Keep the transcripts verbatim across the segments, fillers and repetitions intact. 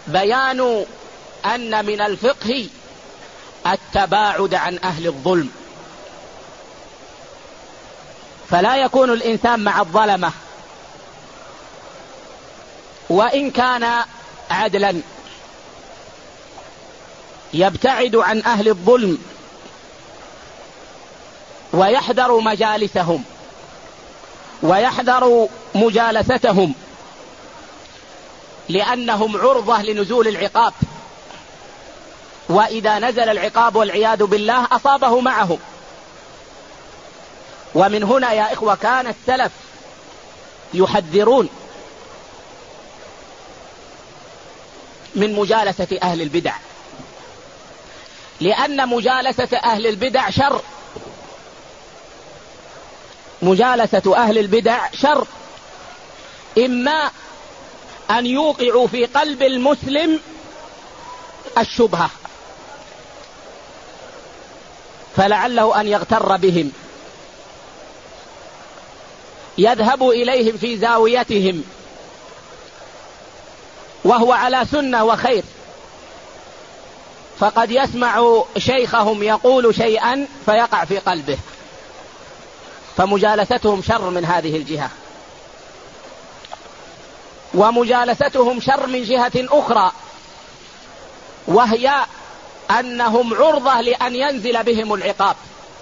بيان أن من الفقه التباعد عن أهل الظلم، فلا يكون الإنسان مع الظلمة وإن كان عدلا، يبتعد عن أهل الظلم ويحذر مجالسهم ويحذر مجالستهم، لأنهم عرضة لنزول العقاب، وإذا نزل العقاب والعياذ بالله أصابه معهم. ومن هنا يا إخوة كان السلف يحذرون من مجالسة أهل البدع، لأن مجالسة أهل البدع شر، مجالسة أهل البدع شر، إما أن يوقعوا في قلب المسلم الشبهة فلعله أن يغتر بهم، يذهب إليهم في زاويتهم وهو على سنة وخير، فقد يسمع شيخهم يقول شيئا فيقع في قلبه، فمجالستهم شر من هذه الجهة. ومجالستهم شر من جهة أخرى، وهي أنهم عرضة لأن ينزل بهم العقاب،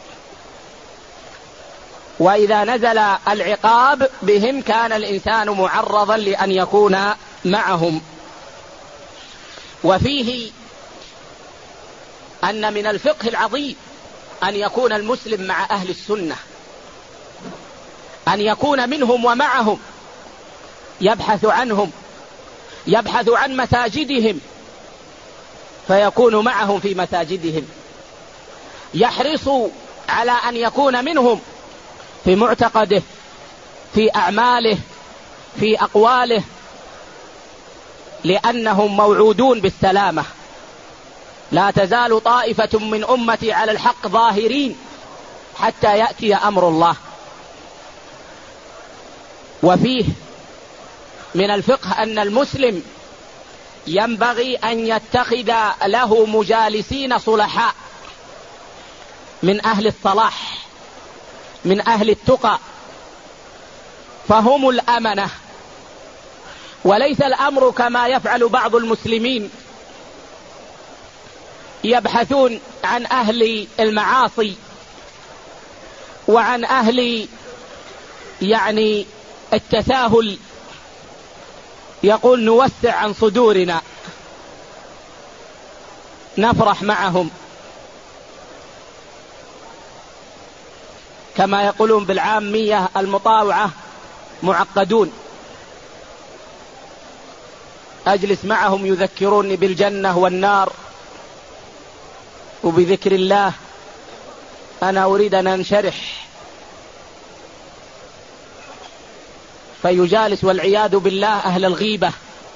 وإذا نزل العقاب بهم كان الإنسان معرضا لأن يكون معهم. وفيه أن من الفقه العظيم أن يكون المسلم مع أهل السنة، أن يكون منهم ومعهم، يبحث عنهم، يبحث عن مساجدهم فيكون معهم في مساجدهم، يحرص على أن يكون منهم في معتقده، في أعماله، في أقواله، لأنهم موعودون بالسلامة. لا تزال طائفة من أمتي على الحق ظاهرين حتى يأتي أمر الله. وفيه من الفقه أن المسلم ينبغي أن يتخذ له مجالسين صلحاء من أهل الصلاح، من أهل التقى، فهم الأمنة، وليس الأمر كما يفعل بعض المسلمين، يبحثون عن أهل المعاصي وعن أهل يعني التساهل، يقول نوسع عن صدورنا، نفرح معهم، كما يقولون بالعامية المطاوعة معقدون، أجلس معهم يذكروني بالجنة والنار وبذكر الله، أنا أريد أن أنشرح، فيجالس والعياذ بالله أهل الغيبة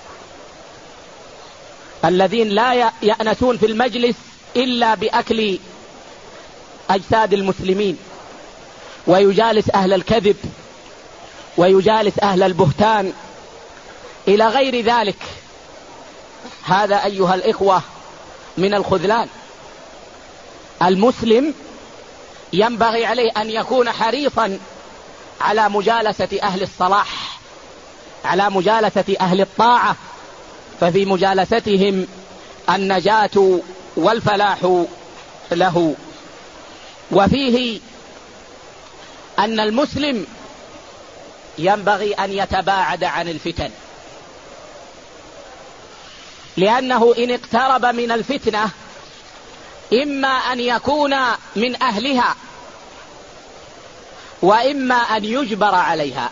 الذين لا يأنسون في المجلس إلا بأكل أجساد المسلمين، ويجالس أهل الكذب، ويجالس أهل البهتان إلى غير ذلك. هذا أيها الإخوة من الخذلان. المسلم ينبغي عليه أن يكون حريصا على مجالسة أهل الصلاح، على مجالسة أهل الطاعة، ففي مجالستهم النجاة والفلاح له. وفيه أن المسلم ينبغي أن يتباعد عن الفتن، لأنه إن اقترب من الفتنة إما أن يكون من أهلها وإما أن يجبر عليها.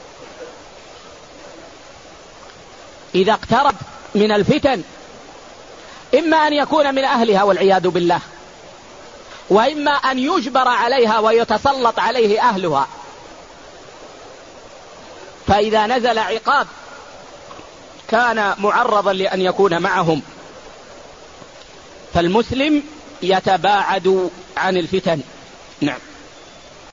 إذا اقترب من الفتن إما أن يكون من أهلها والعياذ بالله، وإما أن يجبر عليها ويتسلط عليه أهلها، فإذا نزل عقاب كان معرضا لأن يكون معهم. فالمسلم يتباعد عن الفتن. نعم.